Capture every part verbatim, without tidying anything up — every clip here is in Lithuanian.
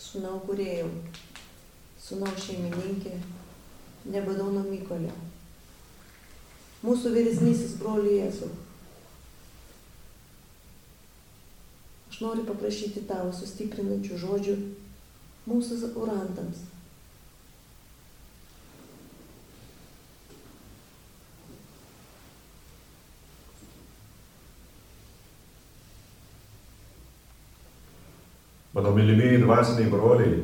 Sūnau kūrėjau, sūnau šeimininkė, nebadau nuo Mykolio. Mūsų vyresnysis broli Jėzau. Aš noriu paprašyti tavo sustiprinančių žodžių mūsų urandams. Mano mylimieji dvasiniai broliai,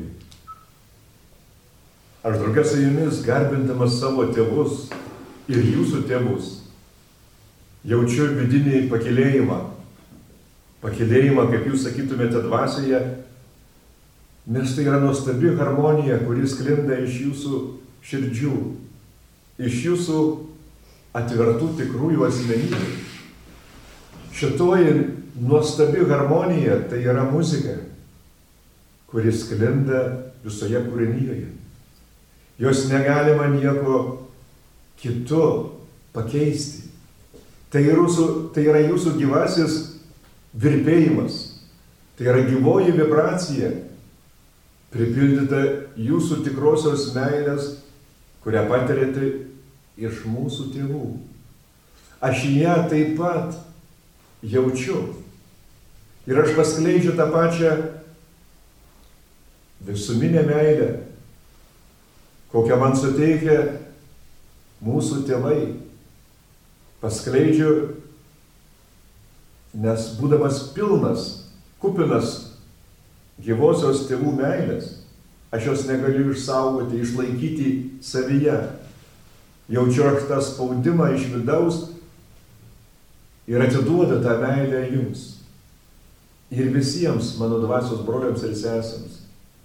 aš draugė su jumis, garbindamas savo tėvus ir jūsų tėvus, jaučiu vidinį pakylėjimą. Pakylėjimą, kaip jūs sakytumėte, dvasioje, nes tai yra nuostabi harmonija, kuris sklinda iš jūsų širdžių, iš jūsų atvertų tikrųjų asmenybių. Šitoji nuostabi harmonija tai yra muzika, kuris sklinda visoje kūrinyje. Jos negalima nieko kitu pakeisti. Tai, jūsų, tai yra jūsų gyvasis virpėjimas. Tai yra gyvoji vibracija, pripildyta jūsų tikrosios meilės, kurią patirėte iš mūsų tėvų. Aš ją taip pat jaučiu. Ir aš paskleidžiu tą pačią visuminę meilę, kokią man suteikia mūsų tėvai. Paskleidžiu, nes būdamas pilnas, kupinas gyvosios tėvų meilės, aš jos negaliu išsaugoti, išlaikyti savyje. Jaučiu aš tą spaudimą iš vidaus ir atiduodu tą meilę jums. Ir visiems mano dvasios broliams ir sesėms.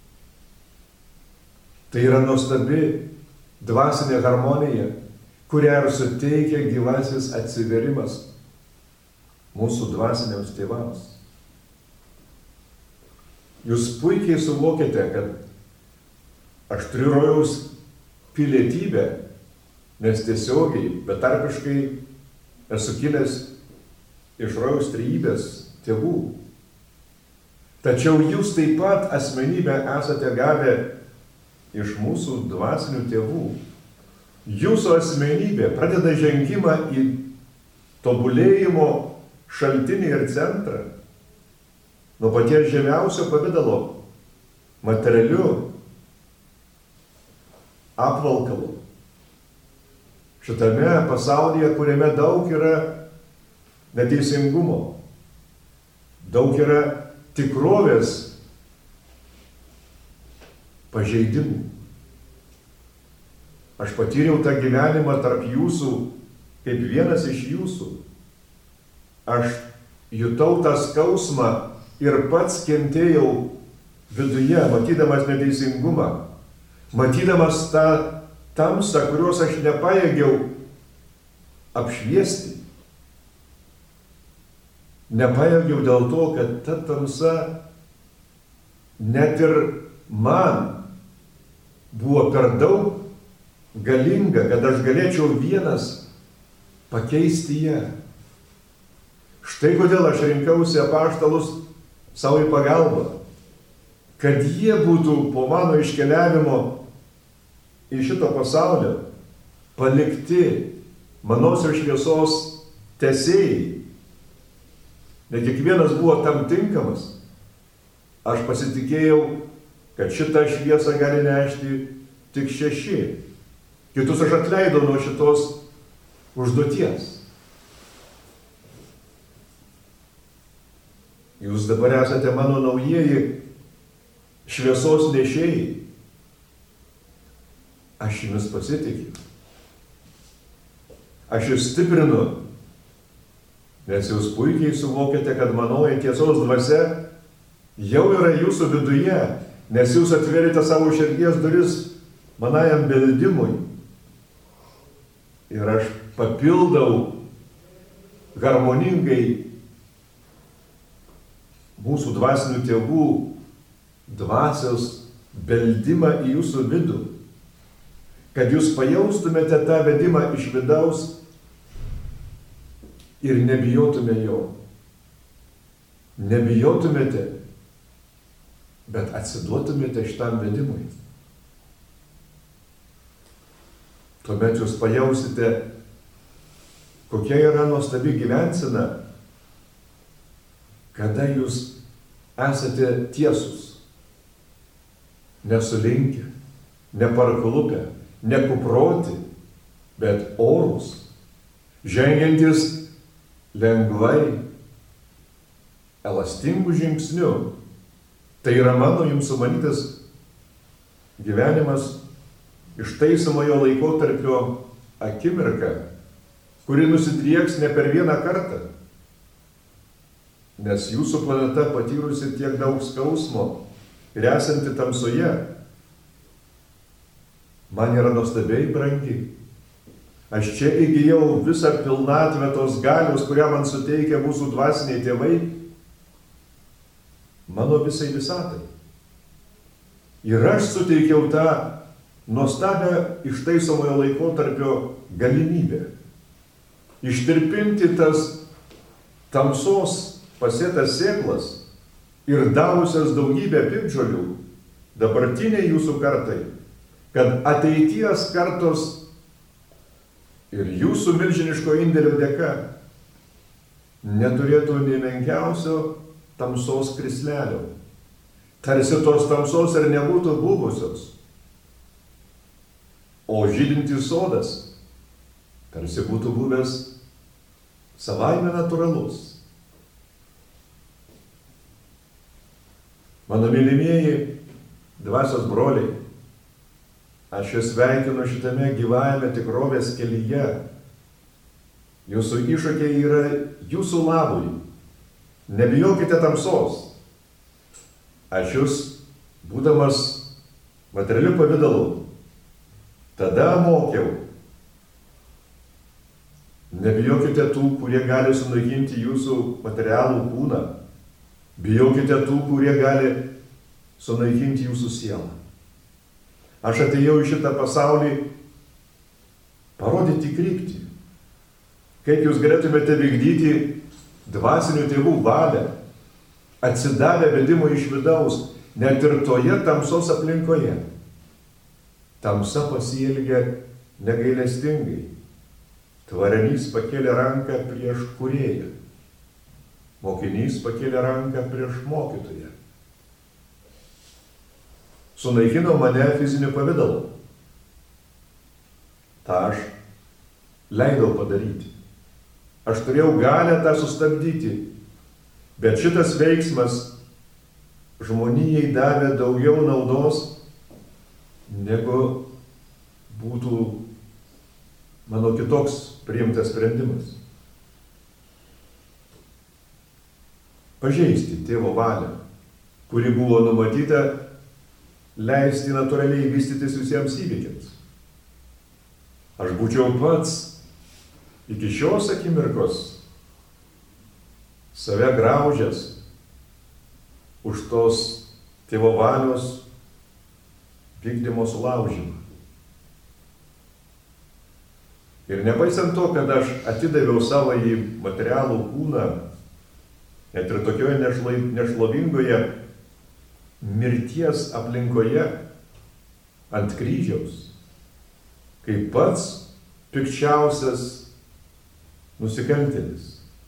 Tai yra nuostabi dvasinė harmonija, kurią ir suteikia gyvasis atsiverimas mūsų dvasiniams tėvams. Jūs puikiai suvokite, kad aš turiu rojaus pilietybę, nes tiesiogiai, betarpiškai esu kilęs iš rojaus trejybės tėvų. Tačiau jūs taip pat asmenybę esate gavę iš mūsų dvasinių tėvų. Jūsų asmenybė pradeda žengimą į tobulėjimo šaltinį ir centrą. Nuo paties žemiausio pavidalo, materialiu apvalkalu. Šitame pasaulyje, kuriame daug yra neteisingumo, daug yra tikrovės pažeidimų. Aš patyriau tą gyvenimą tarp jūsų, kaip vienas iš jūsų. Aš jutau tą skausmą ir pats kentėjau viduje, matydamas neteisingumą, matydamas tą tamsą, kurios aš nepajėgiau apšviesti. Nepajėgiau dėl to, kad ta tamsa net ir man buvo per daug galinga, kad aš galėčiau vienas pakeisti ją. Štai kodėl aš rinkausi apaštalus savo į pagalbą, kad jie būtų po mano iškeliavimo į šito pasaulio palikti manosios šviesos tęsėjai. Ne kiekvienas buvo tam tinkamas. Aš pasitikėjau, kad šitą šviesą gali nešti tik šeši. Kitus aš atleidau nuo šitos užduoties. Jūs dabar esate mano naujieji šviesos nešėjai. Aš jumis pasitikiu. Aš jūs stiprinu, nes jūs puikiai suvokite, kad manoji tiesos dvasia jau yra jūsų viduje, nes jūs atverite savo širdies duris manajam beldimui. Ir aš papildau harmoningai mūsų dvasinių tėvų dvasios beldimą į jūsų vidų, kad jūs pajaustumėte tą vedimą iš vidaus ir nebijotume jo. Nebijotumėte bet atsiduotumėte šitam vedimui. Tuomet jūs pajausite, kokia yra nuostabi gyvensena, kada jūs esate tiesus, nesulinkę, neparklupę, nekuproti, bet orus, žengiantis lengvai, elastingų žingsnių. Tai yra mano jums sumanytas gyvenimas, ištaisomojo laikotarpio akimirka, kuri nusidrieks ne per vieną kartą, nes jūsų planeta patyrusi tiek daug skausmo ir esanti tamsoje, man yra nuostabiai brangi. Aš čia įgijau visą pilnatvę tos galios, kurią man suteikia mūsų dvasiniai tėvai, mano visai visatai. Ir aš suteikiau tą nuostabią ištaisomojo laikotarpio galimybę ištirpinti tas tamsos pasėtas sėklas ir davusias daugybę piktžolių dabartiniai jūsų kartai, kad ateities kartos ir jūsų milžiniško indėlio dėka neturėtų nei menkiausio tamsos krislelio. Tarsi tos tamsos ir nebūtų buvusios. O žydintis sodas tarsi būtų buvęs savaime natūralus. Mano mylimieji dvasios broliai, aš jūs sveikinu šitame gyvajame tikrovės kelyje. Jūsų iššūkiai yra jūsų labui. Nebijokite tamsos. Aš jūs, būdamas materialiu pavidalu, tada mokiau. Nebijokite tų, kurie gali sunaikinti jūsų materialų kūną. Bijokite tų, kurie gali sunaikinti jūsų sielą. Aš atėjau į šitą pasaulį parodyti kryptį. Kaip jūs galėtumėte vykdyti dvasinių tėvų valią, atsidavę vedimui iš vidaus, net ir toje tamsos aplinkoje. Tamsa pasielgia negailestingai. Tvarenys pakėlė ranką prieš kūrėją. Mokinys pakėlė ranką prieš mokytoją. Sunaikino mane fiziniu pavidalu. Ta aš leidau padaryti. Aš turėjau galę tą sustabdyti, bet šitas veiksmas žmonijai davė daugiau naudos, negu būtų mano kitoks priimtas sprendimas. Pažeisti tėvo valią, kuri buvo numatyta leisti natūraliai vystytis visiems įvykiams. Aš būčiau pats iki šios akimirkos save graužęs už tos tėvo valios vykdymo sulaužymą. Ir nepaisant to, kad aš atidaviau savo į materialų kūną, net ir tokioje nešlovingoje mirties aplinkoje ant kryžiaus, kaip pats pikčiausias nusikaltėlis.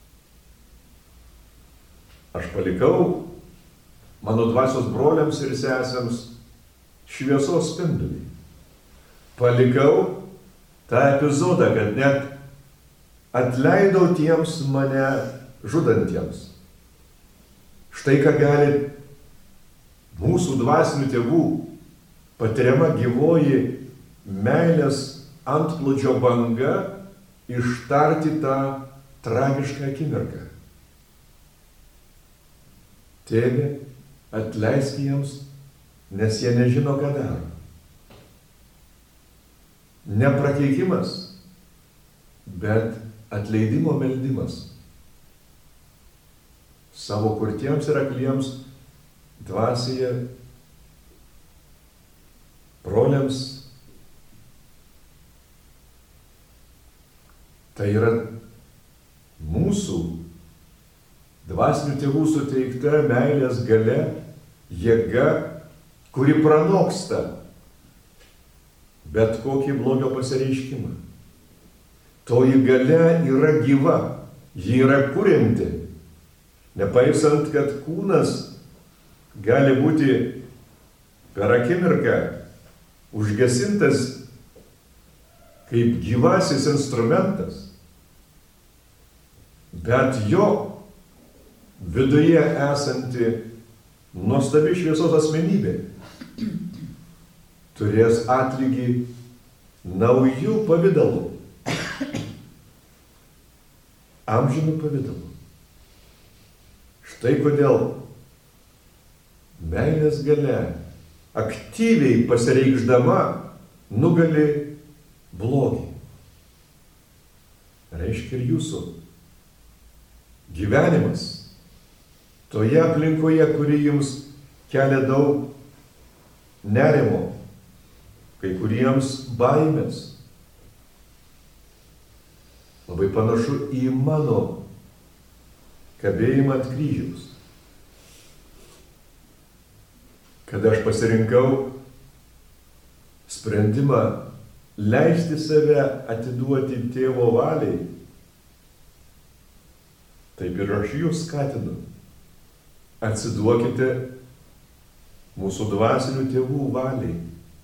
Aš palikau mano dvasios broliams ir sesėms šviesos spindulį. Palikau tą epizodą, kad net atleidau tiems mane žudantiems. Štai ką gali mūsų dvasinių tėvų patiriama gyvoji meilės antplūdžio banga ištarti tą tragišką akimirką. Tėve, atleisk jiems, nes jie nežino, ką daro. Ne prakeikimas, bet atleidimo meldimas. Savo kurtiems ir akliems dvasioje broliams. Tai yra mūsų dvasinių tėvų suteikta meilės galia jėga, kuri pranoksta bet kokį blogio pasireiškimą. Toji galia yra gyva, ji yra kurianti, nepaisant, kad kūnas gali būti per akimirką užgesintas kaip gyvasis instrumentas, bet jo viduje esanti nuostabi šviesos asmenybė turės atlygį naujų pavidalų, amžinų pavidalų. Štai kodėl meilės galia aktyviai pasireikšdama nugali blogį. Reiškia ir jūsų gyvenimas toje aplinkoje, kuri jums kelia daug nerimo, kai kuriems baimės. Labai panašu į mano kabėjimą ant kryžiaus. Kada aš pasirinkau sprendimą leisti save atiduoti tėvo valiai, taip ir aš jūs skatinu. Atsiduokite mūsų dvasinių tėvų valiai.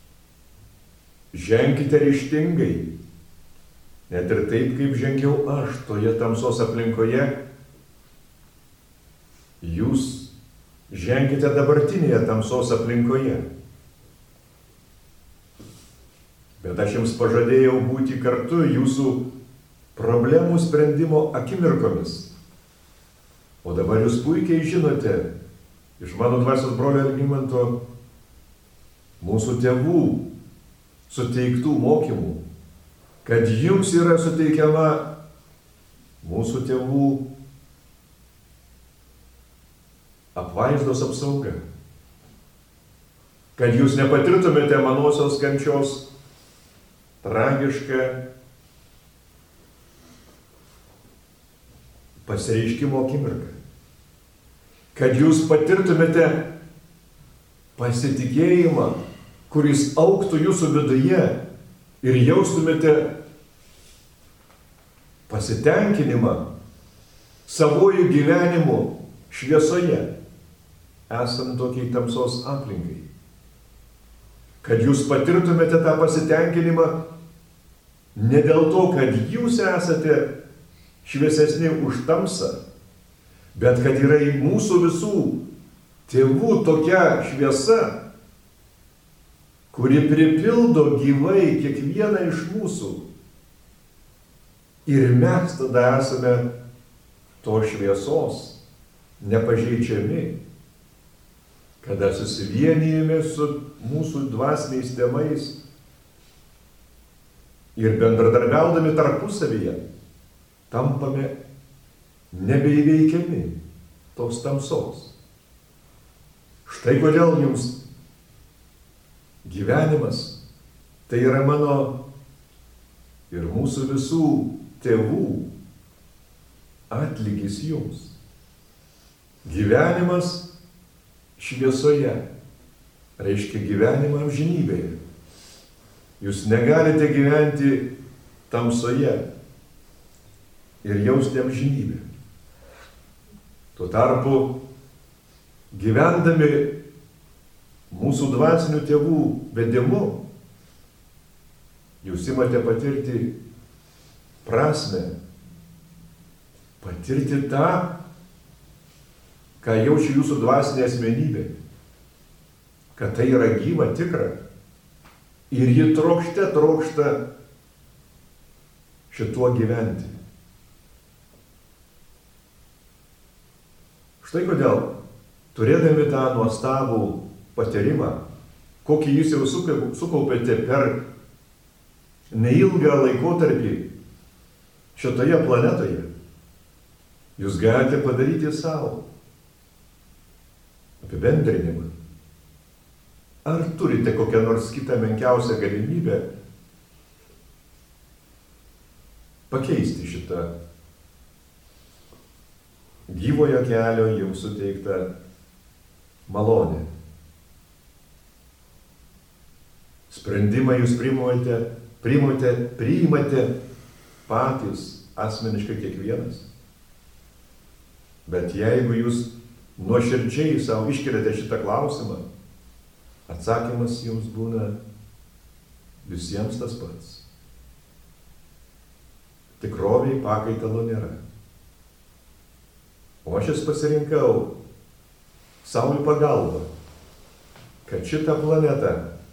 Ženkite ryžtingai, net ir taip, kaip žengiau aš toje tamsos aplinkoje. Jūs ženkite dabartinėje tamsos aplinkoje. Bet aš jums pažadėjau būti kartu jūsų problemų sprendimo akimirkomis. O dabar jūs puikiai žinote iš mano dvasios brolio Algimanto mūsų tėvų suteiktų mokymų, kad jums yra suteikiama mūsų tėvų apvaizdos apsauga. Kad jūs nepatirtumėte manosios kančios tragišką pasireiškimo akimirką. Kad jūs patirtumėte pasitikėjimą, kuris augtų jūsų viduje ir jaustumėte pasitenkinimą savojų gyvenimu šviesoje, esant tokiai tamsos aplinkai. Kad jūs patirtumėte tą pasitenkinimą ne dėl to, kad jūs esate šviesesni už tamsą, bet kad yra į mūsų visų tėvų tokia šviesa, kuri pripildo gyvai kiekvieną iš mūsų. Ir mes tada esame to šviesos nepažeidžiami, kada susivienijame su mūsų dvasiniais tėvais ir bendradarbiaudami tarpusavyje tampame nebeįveikiami tos tamsos. Štai kodėl jums gyvenimas tai yra mano ir mūsų visų tėvų atlygis jums. Gyvenimas šviesoje reiškia gyvenimą amžinybėje. Jūs negalite gyventi tamsoje ir jausti amžinybę. Tuo tarpu, gyvendami mūsų dvasinių tėvų vedimu, jūs imate patirti prasmę, patirti tą, ką jaučia jūsų dvasinė asmenybė, kad tai yra gyva, tikra, ir ji trokšte trokšta šituo gyventi. Štai kodėl, turėdami tą nuostabų patyrimą, kokį jūs jau sukaupėte per neilgą laikotarpį šitoje planetoje, jūs galite padaryti savo apibendrinimą. Ar turite kokią nors kitą menkiausią galimybę pakeisti šitą gyvojo kelio jums suteiktą malonę? Sprendimą jūs priimate, priimate, priimate patys asmeniškai kiekvienas. Bet jeigu jūs nuoširdžiai savo iškeliate šitą klausimą, atsakymas jums būna visiems tas pats. Tikroviai pakaitalo nėra. O aš jas pasirinkau savo pagalbą, kad šitą planetą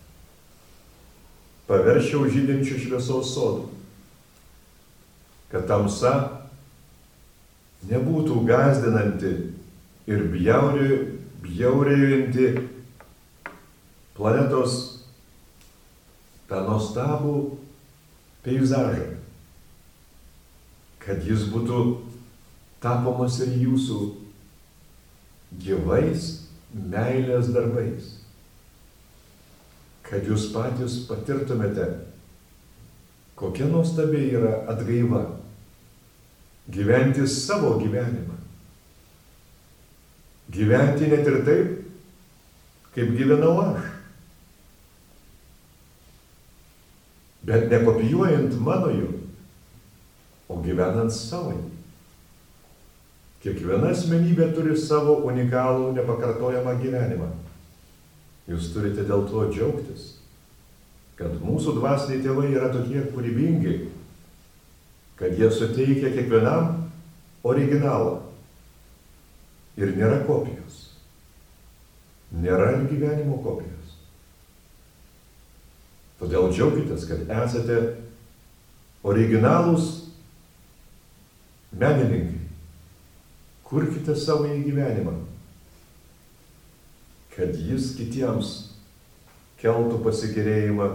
paverčiau žydinčių šviesos sodų, kad tamsa nebūtų gąsdinanti ir bjaurėjanti planetos tą nuostabų peizažą, kad jis būtų tapomas ir jūsų gyvais meilės darbais, kad jūs patys patirtumėte, kokia nuostabi yra atgaiva gyventi savo gyvenimą. Gyventi net ir taip, kaip gyvenau aš. Bet nekopijuojant mano jų, o gyvenant savo. Kiekviena asmenybė turi savo unikalų, nepakartojamą gyvenimą. Jūs turite dėl to džiaugtis, kad mūsų dvasiniai tėvai yra tokie kūrybingi, kad jie suteikia kiekvienam originalą. Ir nėra kopijos. Nėra ir gyvenimo kopijos. Todėl džiaukitės, kad esate originalūs menininkai. Kurkite savo į gyvenimą, kad jis kitiems keltų pasigėrėjimą,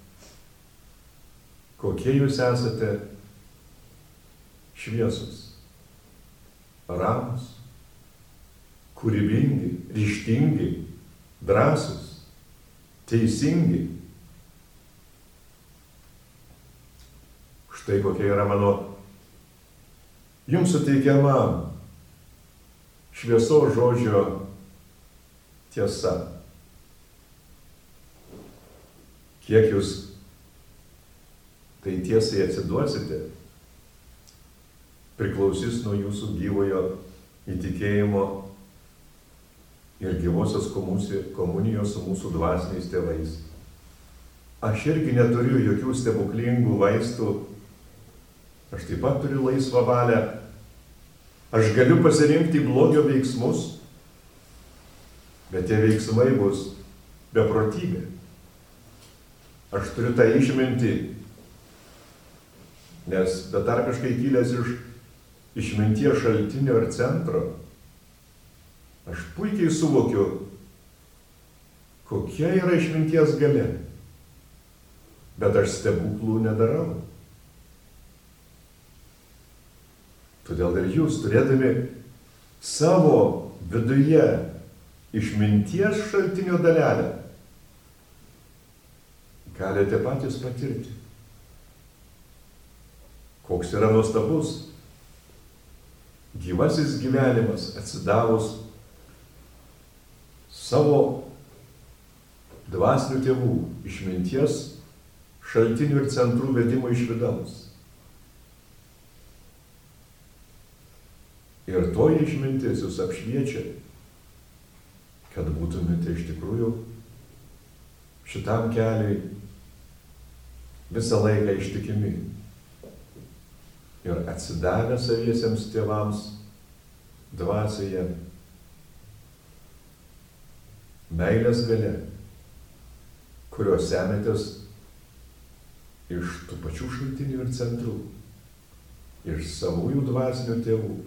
kokie jūs esate šviesus, ramus, kūrybingi, ryžtingi, drąsūs, teisingi. Štai kokia yra mano jums suteikiama šviesos žodžio tiesa. Kiek jūs tai tiesai atsiduosite, priklausys nuo jūsų gyvojo įtikėjimo ir gyvosios komunijos su mūsų dvasiniais tėvais. Aš irgi neturiu jokių stebuklingų vaistų, aš taip pat turiu laisvą valią. Aš galiu pasirinkti blogio veiksmus, bet tie veiksmai bus beprotybė. Aš turiu tą išmintį, nes betarpiškai kilęs iš išminties šaltinio ir centro, aš puikiai suvokiu, kokia yra išminties galia, bet aš stebuklų nedarau. Todėl ir jūs, turėdami savo viduje išminties šaltinio dalelę, galite patys patirti, koks yra nuostabus gyvasis gyvenimas atsidavus savo dvasinių tėvų išminties šaltinių ir centrų vedimo iš vidaus. Ir toji išmintis jūs apšviečia, kad būtumėte iš tikrųjų šitam keliui visą laiką ištikimi ir atsidavę saviesiems tėvams dvasioje meilės galia, kurios semetės iš tų pačių šaltinių ir centrų, iš savųjų dvasinių tėvų.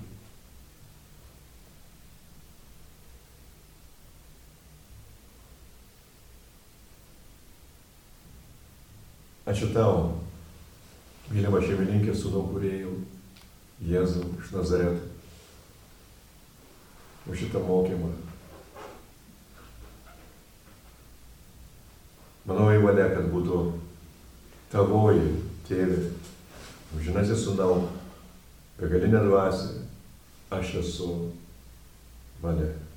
Ačiū tau, mylima šeimininkė, sūnau kūrėjau, Jėzau iš Nazareto, už šitą mokymą. Mano įvalė, kad būtų tavoji tėvė, amžinasis sūnau, begalinė dvasia, aš esu valia.